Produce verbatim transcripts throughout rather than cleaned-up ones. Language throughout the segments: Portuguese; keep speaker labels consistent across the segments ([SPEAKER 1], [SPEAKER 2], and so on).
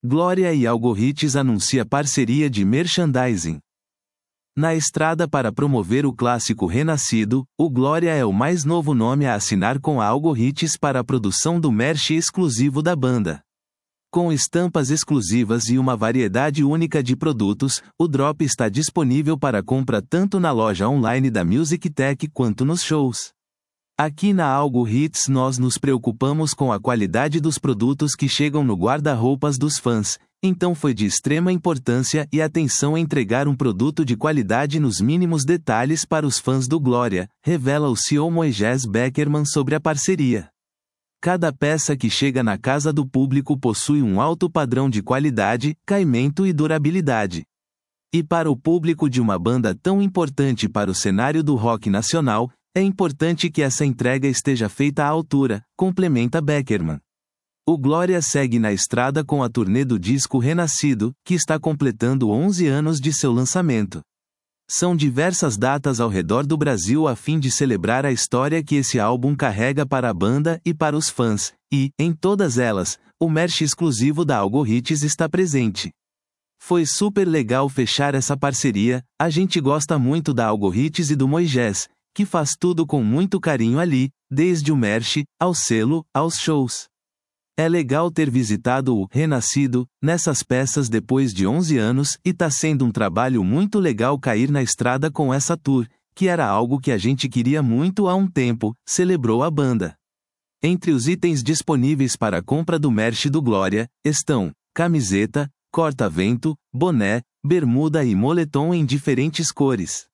[SPEAKER 1] Glória e Algorithms anuncia parceria de merchandising. Na estrada para promover o clássico renascido, o Glória é o mais novo nome a assinar com a Algorithms para a produção do merch exclusivo da banda. Com estampas exclusivas e uma variedade única de produtos, o drop está disponível para compra tanto na loja online da Music Tech quanto nos shows. Aqui na Algorithms nós nos preocupamos com a qualidade dos produtos que chegam no guarda-roupas dos fãs, então foi de extrema importância e atenção entregar um produto de qualidade nos mínimos detalhes para os fãs do Glória, revela o C E O Moisés Beckerman sobre a parceria. Cada peça que chega na casa do público possui um alto padrão de qualidade, caimento e durabilidade. E para o público de uma banda tão importante para o cenário do rock nacional, é importante que essa entrega esteja feita à altura, complementa Beckerman. O Glória segue na estrada com a turnê do disco Renascido, que está completando onze anos de seu lançamento. São diversas datas ao redor do Brasil a fim de celebrar a história que esse álbum carrega para a banda e para os fãs, e, em todas elas, o merch exclusivo da Algorithms está presente. Foi super legal fechar essa parceria, a gente gosta muito da Algorithms e do Moisés, que faz tudo com muito carinho ali, desde o merch, ao selo, aos shows. É legal ter visitado o Renascido nessas peças depois de onze anos e tá sendo um trabalho muito legal cair na estrada com essa tour, que era algo que a gente queria muito há um tempo, celebrou a banda. Entre os itens disponíveis para a compra do merch do Glória, estão camiseta, corta-vento, boné, bermuda e moletom em diferentes cores.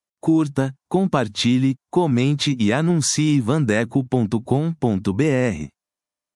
[SPEAKER 1] Curta, compartilhe, comente e anuncie vandeco ponto com ponto br.